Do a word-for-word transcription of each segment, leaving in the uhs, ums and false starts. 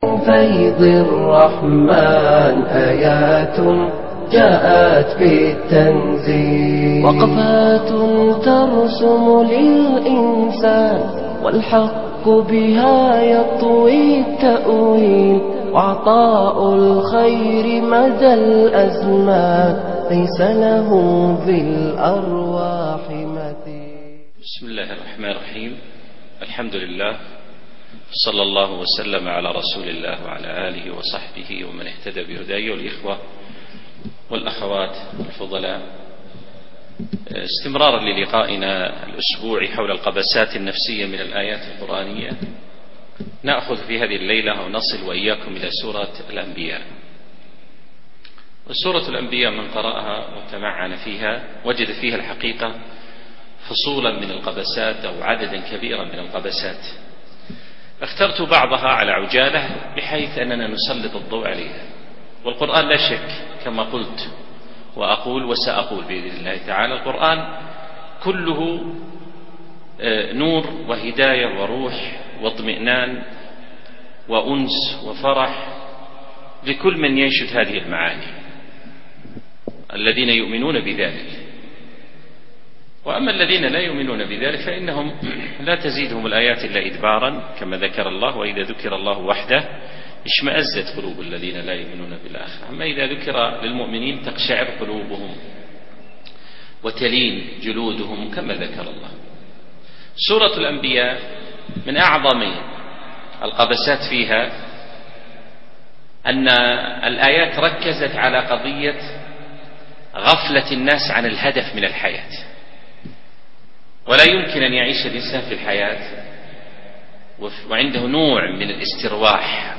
فيض الرحمن آيات جاءت بالتنزيل، وقفات ترسم للإنسان والحق بها يطوي التأويل، وعطاء الخير مدى الأزمان ليس له بالأرواح مثيل. بسم الله الرحمن الرحيم. الحمد لله، صلى الله وسلم على رسول الله وعلى آله وصحبه ومن اهتدى بهداه. والإخوة والأخوات الفضلاء، استمرارا للقائنا الأسبوعي حول القبسات النفسية من الآيات القرآنية، نأخذ في هذه الليلة ونصل وإياكم إلى سورة الأنبياء. وسورة الأنبياء من قرأها وتمعن فيها وجد فيها الحقيقة فصولا من القبسات أو عددا كبيرا من القبسات. اخترت بعضها على عجالة بحيث أننا نسلط الضوء عليها. والقرآن لا شك كما قلت وأقول وسأقول بإذن الله تعالى، القرآن كله نور وهداية وروح واطمئنان وأنس وفرح لكل من ينشد هذه المعاني الذين يؤمنون بذلك. وأما الذين لا يؤمنون بذلك فإنهم لا تزيدهم الآيات إلا إدبارا كما ذكر الله: وإذا ذكر الله وحده اشمأزت قلوب الذين لا يؤمنون بالآخرة. أما إذا ذكر للمؤمنين تقشعر قلوبهم وتلين جلودهم كما ذكر الله. سورة الأنبياء من أعظم القبسات فيها أن الآيات ركزت على قضية غفلة الناس عن الهدف من الحياة. ولا يمكن أن يعيش الإنسان في الحياة وعنده نوع من الاسترواح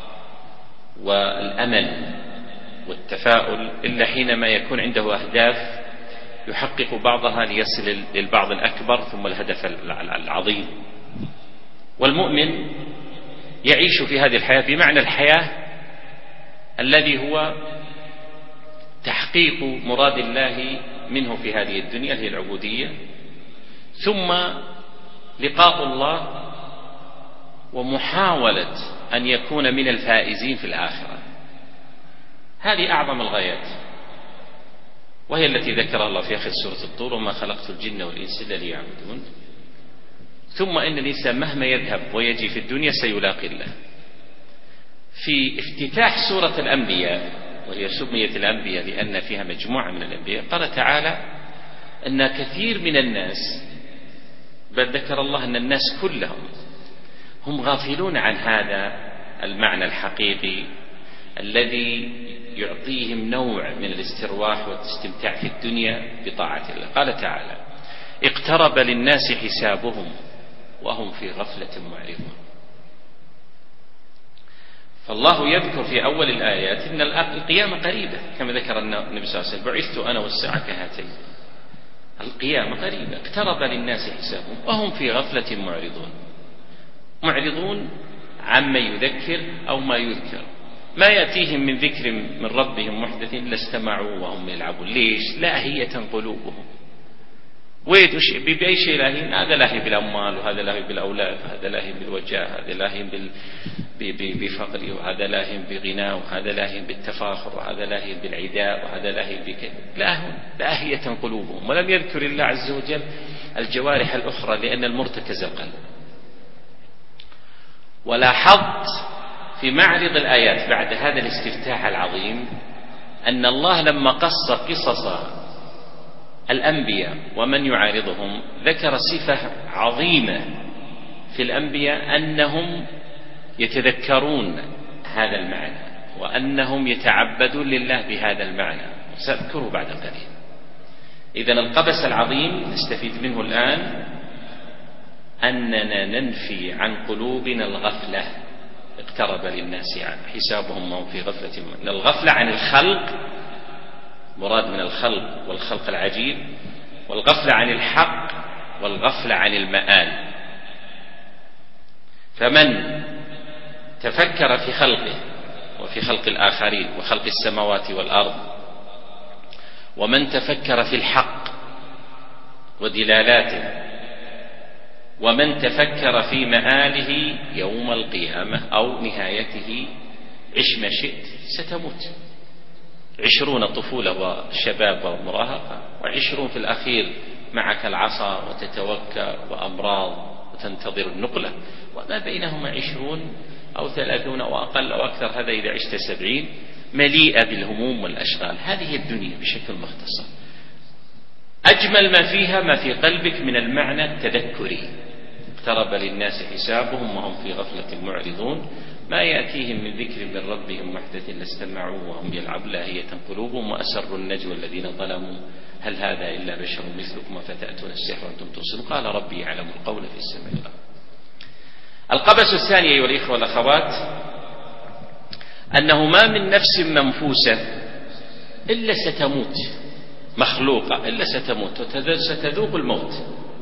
والأمل والتفاؤل إلا حينما يكون عنده أهداف يحقق بعضها ليصل للبعض الأكبر ثم الهدف العظيم. والمؤمن يعيش في هذه الحياة بمعنى الحياة الذي هو تحقيق مراد الله منه في هذه الدنيا اللي هي العبودية، ثم لقاء الله ومحاولة أن يكون من الفائزين في الآخرة. هذه أعظم الغايات، وهي التي ذكرها الله في آخر سورة الطور: وما خلقت الجن والإنس إلا ليعبدون. ثم إن الإنسان مهما يذهب ويجي في الدنيا سيلاقي الله. في افتتاح سورة الأنبياء، وهي سميت الأنبياء لأن فيها مجموعة من الأنبياء، قال تعالى أن كثير من الناس، بل ذكر الله أن الناس كلهم هم غافلون عن هذا المعنى الحقيقي الذي يعطيهم نوع من الاسترواح والاستمتاع في الدنيا بطاعة الله. قال تعالى: اقترب للناس حسابهم وهم في غفلة معرضون. فالله يذكر في أول الآيات أن القيامة قريبة كما ذكر النبي صلى الله عليه وسلم: بعثت أنا والساعة كهاتين. القيامة قريبة، اقترب للناس حسابهم وهم في غفلة معرضون. معرضون عما يذكر أو ما يذكر. ما يأتيهم من ذكر من ربهم محدث إلا استمعوا وهم يلعبون. ليش؟ لاهية قلوبهم. بأي شيء لاهين؟ هذا لاهي بالأموال، وهذا لاهي بالأولاد، وهذا لاهي بالوجاه، هذا لاهي بفقر، وهذا لاهي بغناء، وهذا لاهي بالتفاخر، وهذا لاهي بالعداء، وهذا لاهي بكذا. لاهون لاهية قلوبهم. ولم يذكر الله عز وجل الجوارح الأخرى لأن المرتكز القلب. ولاحظت في معرض الآيات بعد هذا الاستفتاح العظيم أن الله لما قص قصص الأنبياء ومن يعارضهم ذكر صفة عظيمة في الأنبياء: أنهم يتذكرون هذا المعنى وأنهم يتعبدون لله بهذا المعنى. سأذكره بعد قليل. إذن القبس العظيم نستفيد منه الآن أننا ننفي عن قلوبنا الغفلة. اقترب للناس حسابهم وهم في غفلة. الغفلة عن الخلق، مراد من الخلق والخلق العجيب، والغفلة عن الحق، والغفلة عن المآل. فمن تفكر في خلقه وفي خلق الآخرين وخلق السماوات والأرض، ومن تفكر في الحق ودلالاته ومن تفكر في مآله يوم القيامة أو نهايته عش ما شئت ستموت. عشرون طفولة وشباب ومراهقة، وعشرون في الأخير معك العصا وتتوكى وأمراض وتنتظر النقلة، وما بينهما عشرون أو ثلاثون أو أقل أو أكثر، هذا إذا عشت سبعين، مليئة بالهموم والأشغال. هذه الدنيا بشكل مختصر. أجمل ما فيها ما في قلبك من المعنى التذكري. اقترب للناس حسابهم وهم في غفلة معرضون، ما يأتيهم من ذكر من ربهم محدث لاستمعوا وهم يلعبون لاهية قلوبهم وأسروا النجوى الذين ظلموا هل هذا إلا بشر مثلكم أفتأتون السحر وأنتم تبصرون قال ربي يعلم القول في السماء والأرض. القبس الثاني أيها الإخوة والأخوات أنه ما من نفس منفوسة إلا ستموت، مخلوقة إلا ستموت وستذوق الموت،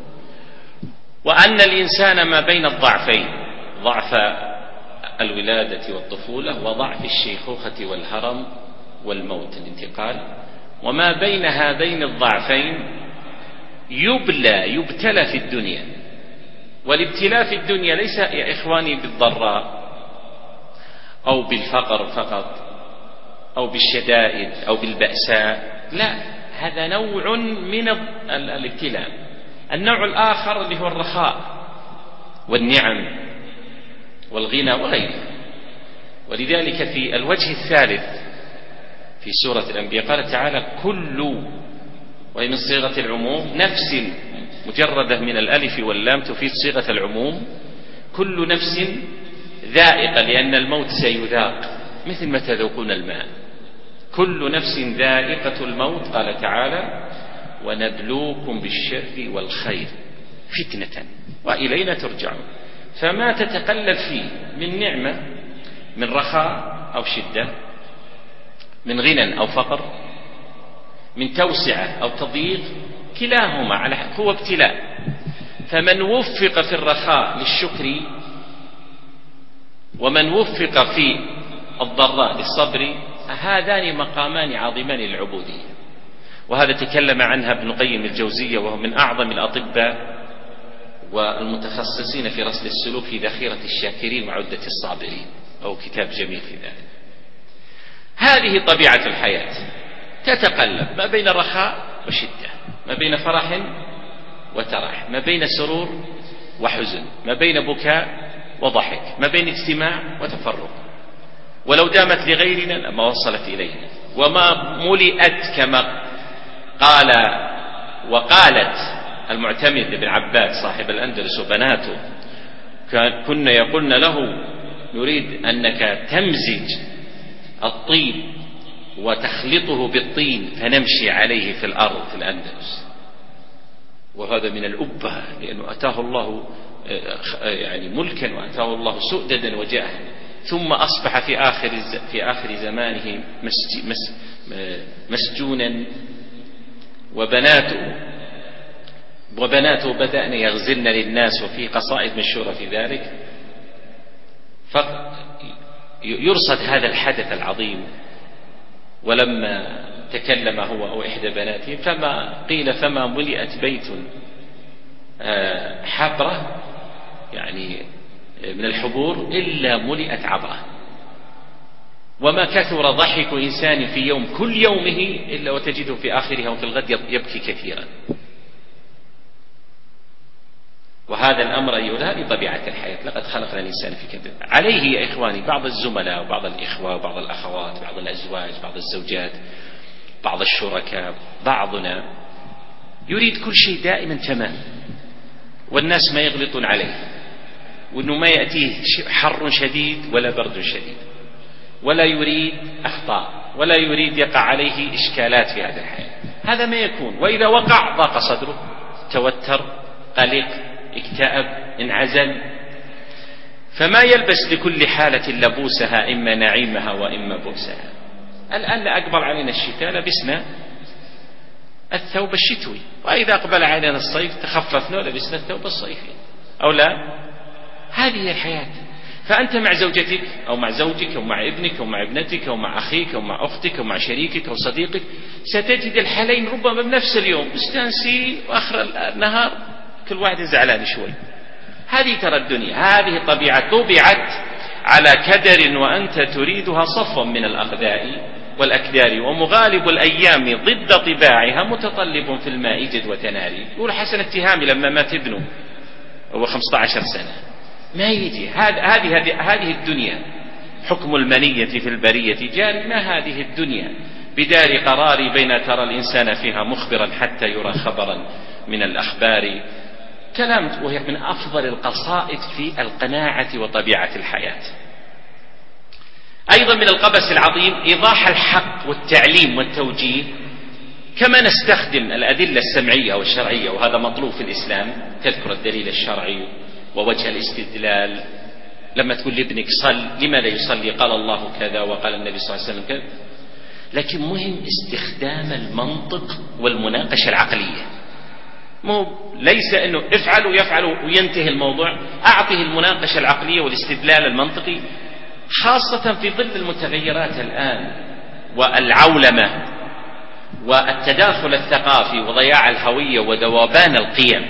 وأن الإنسان ما بين الضعفين، ضعف الولادة والطفولة وضعف الشيخوخة والهرم والموت الانتقال، وما بين هذين الضعفين يبلى يبتلى في الدنيا. والابتلاء في الدنيا ليس يا إخواني بالضراء أو بالفقر فقط أو بالشدائد أو بالبأساء، لا، هذا نوع من الابتلاء. النوع الآخر اللي هو الرخاء والنعم والغنى وغيره. ولذلك في الوجه الثالث في سورة الأنبياء قال تعالى كل، وهي من صيغة العموم، نفس مجردة من الألف واللام تفيد صيغة العموم، كل نفس ذائقة، لأن الموت سيذاق مثل ما تذوقون الماء. كل نفس ذائقة الموت، قال تعالى ونبلوكم بالشر والخير فتنة وإلينا ترجعون. فما تتقلب فيه من نعمة، من رخاء أو شدة، من غنى أو فقر، من توسعة أو تضييق، كلاهما على هو ابتلاء. فمن وفق في الرخاء للشكر، ومن وفق في الضراء للصبر، هذان مقامان عظيمان للعبودية. وهذا تكلم عنها ابن قيم الجوزية، وهو من أعظم الأطباء والمتخصصين في رسل السلوك في ذخيرة الشاكرين وعدة الصابرين، أو كتاب جميل في ذلك. هذه طبيعة الحياة، تتقلب ما بين رخاء وشدة، ما بين فرح وترح، ما بين سرور وحزن، ما بين بكاء وضحك، ما بين اجتماع وتفرق. ولو دامت لغيرنا لما وصلت إلينا، وما ملئت كما قال وقالت المعتمد بن عباد صاحب الأندلس وبناته، كنا يقولن له نريد أنك تمزج الطيب وتخلطه بالطين فنمشي عليه في الأرض في الأندلس. وهذا من الأبهة، لأنه أتاه الله يعني ملكا وأتاه الله سؤددا وجاها، ثم أصبح في آخر في آخر زمانه مسجونا، وبناته وبناته بدأن يغزلن للناس، وفي قصائد مشهورة في ذلك. فيرصد هذا الحدث العظيم. ولما تكلم هو أو إحدى بناته فما قيل فما ملئت بيت حبرة يعني من الحبور إلا ملئت عبرة، وما كثر ضحك إنسان في يوم كل يومه إلا وتجده في آخرها وفي الغد يبكي كثيرا. وهذا الأمر أيها لطبيعة الحياة، لقد خلقنا الإنسان في كبد. عليه يا إخواني بعض الزملاء وبعض الإخوة وبعض الأخوات، بعض الأزواج، بعض الزوجات، بعض الشركاء، بعضنا يريد كل شيء دائما تمام، والناس ما يغلطون عليه، وأنه ما يأتيه حر شديد ولا برد شديد، ولا يريد أخطاء، ولا يريد يقع عليه إشكالات في هذا الحياة. هذا ما يكون، وإذا وقع ضاق صدره، توتر، قلق، اكتئب، انعزل. فما يلبس لكل حالة لبوسها، إما نعيمها وإما بؤسها. الآن لا أقبل علينا الشتاء لبسنا الثوب الشتوي، وإذا أقبل علينا الصيف تخففنا ولبسنا الثوب الصيفي، أو لا؟ هذه هي الحياة. فأنت مع زوجتك أو مع زوجك أو مع ابنك أو مع ابنتك أو مع أخيك أو مع أختك أو مع شريكك أو صديقك، ستجد الحالين ربما بنفس اليوم مستانسين، وآخر النهار كل واحد زعلان شوي. هذه ترى الدنيا، هذه طبيعة طبعت على كدر وأنت تريدها صفا من الأغذاء والأكدار، ومغالب الأيام ضد طباعها متطلب في الماء جد وتناري. يقول حسن التهامي لما مات ابنه هو خمسة عشر سنة ما يجي هذه هذه الدنيا حكم المنية في البرية جاري، ما هذه الدنيا بدار قراري بين ترى الإنسان فيها مخبرا حتى يرى خبرا من الأخبار. كلام وهي من أفضل القصائد في القناعة وطبيعة الحياة. أيضا من القبس العظيم إيضاح الحق والتعليم والتوجيه، كما نستخدم الأدلة السمعية والشرعية وهذا مطلوب في الإسلام، تذكر الدليل الشرعي ووجه الاستدلال. لما تقول لابنك صل، لماذا يصلي؟ قال الله كذا وقال النبي صلى الله عليه وسلم كذا. لكن مهم استخدام المنطق والمناقشة العقلية، مو ليس أنه افعلوا يفعلوا وينتهي الموضوع. أعطه المناقشة العقلية والاستدلال المنطقي، خاصة في ظل المتغيرات الآن والعولمة والتداخل الثقافي وضياع الهوية وذوبان القيم.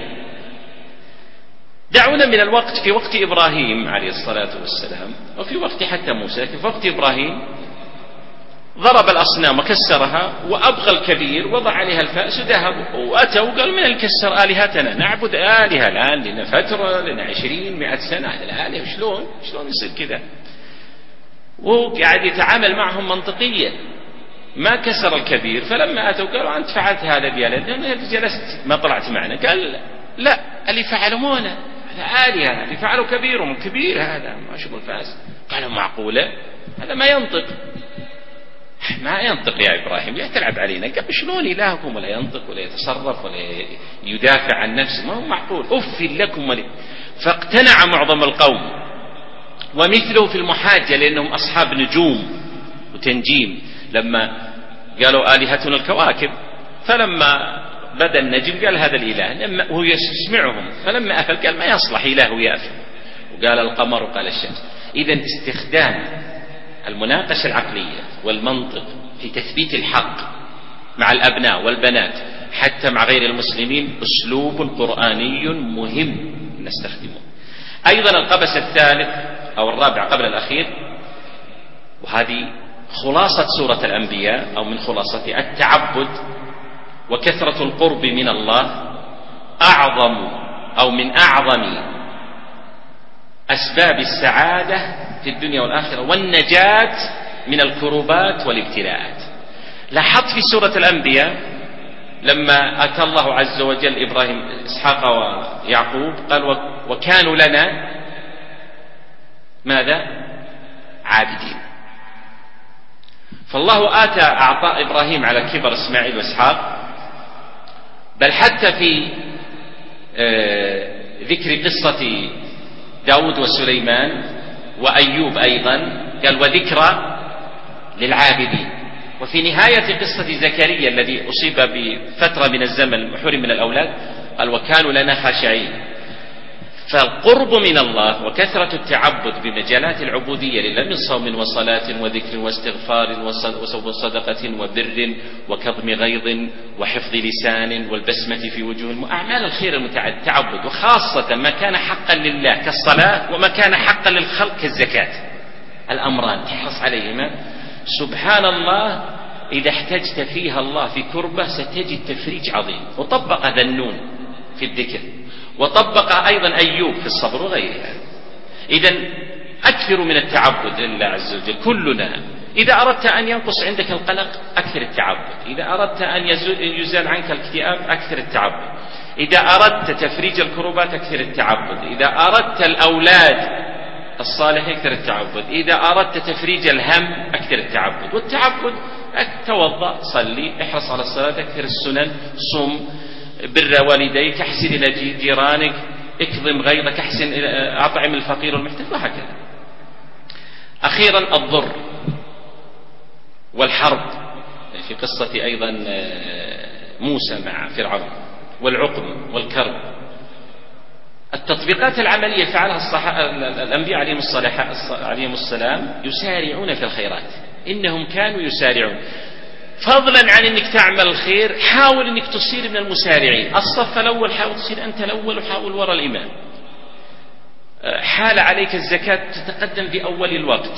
دعونا من الوقت في وقت إبراهيم عليه الصلاة والسلام وفي وقت حتى موسى، في وقت إبراهيم ضرب الأصنام وكسرها وأبغى الكبير وضع عليها الفأس وذهب وأتوا وقال من الكسر آلهتنا نعبد آلهة الآن لنا فترة لنا عشرين مئة سنة هذا الآلهة شلون شلون يصير كذا، وقاعد يتعامل معهم منطقيا. ما كسر الكبير، فلما أتوا قالوا أنت فعلت هذا بيالنا جلست ما طلعت معنا، قال لا اللي فعلوا مونا هذا آلهة، اللي فعلوا كبيرهم كبير هذا ما شبه الفاس. قالوا معقولة هذا ما ينطق ما ينطق يا إبراهيم لا تلعب علينا. قال شلون إلهكم ولا ينطق ولا يتصرف ولا يدافع عن نفسه، ما هو معقول أف لكم ولي. فاقتنع معظم القوم، ومثله في المحاجة لأنهم أصحاب نجوم وتنجيم، لما قالوا آلهتنا الكواكب، فلما بدأ النجم قال هذا الإله وهو يسمعهم، فلما أفل قال ما يصلح إله يأفل، وقال القمر وقال الشمس. إذن استخدام المناقشة العقلية والمنطق في تثبيت الحق مع الأبناء والبنات حتى مع غير المسلمين أسلوب قرآني مهم نستخدمه. أيضا القبس الثالث أو الرابع قبل الأخير، وهذه خلاصة سورة الأنبياء أو من خلاصتها، التعبد وكثرة القرب من الله أعظم أو من أعظم أسباب السعادة في الدنيا والآخرة والنجاة من الكروبات والابتلاءات. لاحظت في سورة الأنبياء لما أتى الله عز وجل إبراهيم إسحاق ويعقوب قال وكانوا لنا ماذا؟ عابدين. فالله آتى أعطى إبراهيم على كبر إسماعيل وإسحاق، بل حتى في ذكر قصة داود وسليمان وأيوب أيضا قال وذكرى للعابدين. وفي نهاية قصة زكريا الذي أصيب بفترة من الزمن حرم من الأولاد قال وكانوا لنا خاشعين. فالقرب من الله وكثرة التعبد بمجالات العبودية لله من صوم وصلاة وذكر واستغفار وصدقة وبر وكظم غيظ وحفظ لسان والبسمة في وجوه أعمال الخير المتعبد، وخاصة ما كان حقا لله كالصلاة وما كان حقا للخلق كالزكاة، الأمران تحرص عليهما. سبحان الله إذا احتجت فيها الله في كربة ستجد تفريج عظيم. وطبق ذنون في الذكر، وطبق أيضا أيوب في الصبر وغيرها. إذن أكثر من التعبد لله عز وجل كلنا. إذا أردت أن ينقص عندك القلق أكثر التعبد، إذا أردت أن يزال عنك الاكتئاب أكثر التعبد، إذا أردت تفريج الكروبات أكثر التعبد، إذا أردت الأولاد الصالح أكثر التعبد، إذا أردت تفريج الهم أكثر التعبد. والتعبد توضأ صلي احرص على الصلاة أكثر السنن صم بر والديك احسن إلى جيرانك اكظم غيظك احسن أطعم الفقير والمحتاج وهكذا. أخيرا الضر والحرب في قصة أيضا موسى مع فرعون والعقم والكرب. التطبيقات العملية فعلها الصح... الأنبياء عليهم, عليهم السلام يسارعون في الخيرات، إنهم كانوا يسارعون. فضلا عن أنك تعمل الخير حاول أنك تصير من المسارعين. الصف الأول حاول تصير أنت الأول وحاول وراء الإمام. حال عليك الزكاة تتقدم في أول الوقت،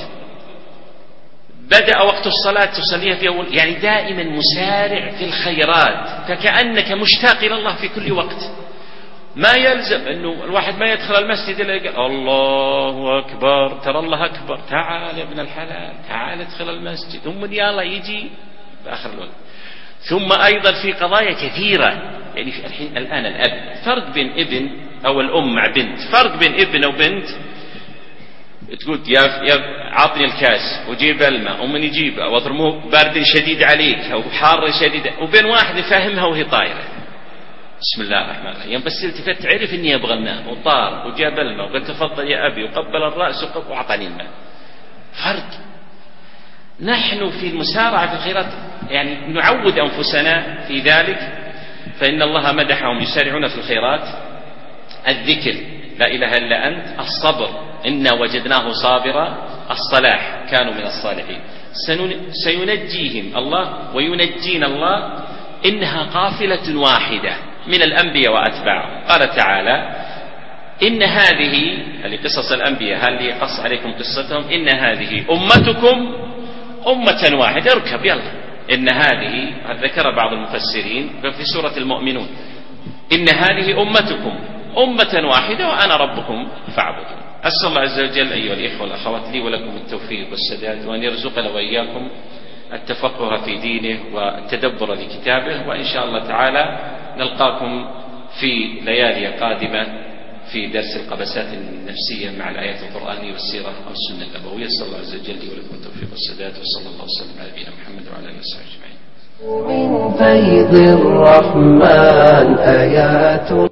بدأ وقت الصلاة تصليها في أول، يعني دائما مسارع في الخيرات، فكأنك مشتاق إلى الله في كل وقت. ما يلزم أنه الواحد ما يدخل المسجد إلا يقول الله أكبر، ترى الله أكبر، تعال يا ابن الحلال تعال ادخل المسجد، ثم يلا يجي في آخر الوقت. ثم أيضا في قضايا كثيرة، يعني في الحين الآن الأب، فرق بين ابن أو الأم مع بنت، فرق بين ابن أو بنت. تقول يا يا عطني الكاس وجيب الماء ومن يجيبها، واضرمه بارد شديد عليك أو حار شديد، وبين واحد يفهمها وهي طايرة بسم الله الرحمن الرحيم، بس التفت تعرف اني ابغى الماء، وطار وجاب الماء وقال تفضل يا ابي، وقبل الراس واعطاني الماء. فرق. نحن في المسارعة في الخيرات يعني نعود انفسنا في ذلك، فان الله مدحهم يسارعون في الخيرات. الذكر لا اله الا انت، الصبر انا وجدناه صابرا، الصلاح كانوا من الصالحين. سينجيهم الله وينجينا الله، انها قافلة واحدة من الأنبياء وأتباعهم. قال تعالى إن هذه قصص الأنبياء، هل يقص عليكم قصتهم؟ إن هذه أمتكم أمة واحدة، اركب يلا. إن هذه ذكر بعض المفسرين في سورة المؤمنون، إن هذه أمتكم أمة واحدة وأنا ربكم فاعبدون. أسأل الله عز وجل أيها الإخوة والأخوات لي ولكم التوفيق والسداد، وأن يرزقنا وإياكم التفقه في دينه والتدبر لكتابه. وإن شاء الله تعالى نلقاكم في ليالي قادمة في درس القبسات النفسية مع الآيات القرآنية والسيرة والسنة النبوية. صلى الله عز وجل لي ولكم التوفيق والسداد، وصلى الله وسلم على نبينا محمد وعلى آله وصحبه أجمعين. من فيض الرحمن آيات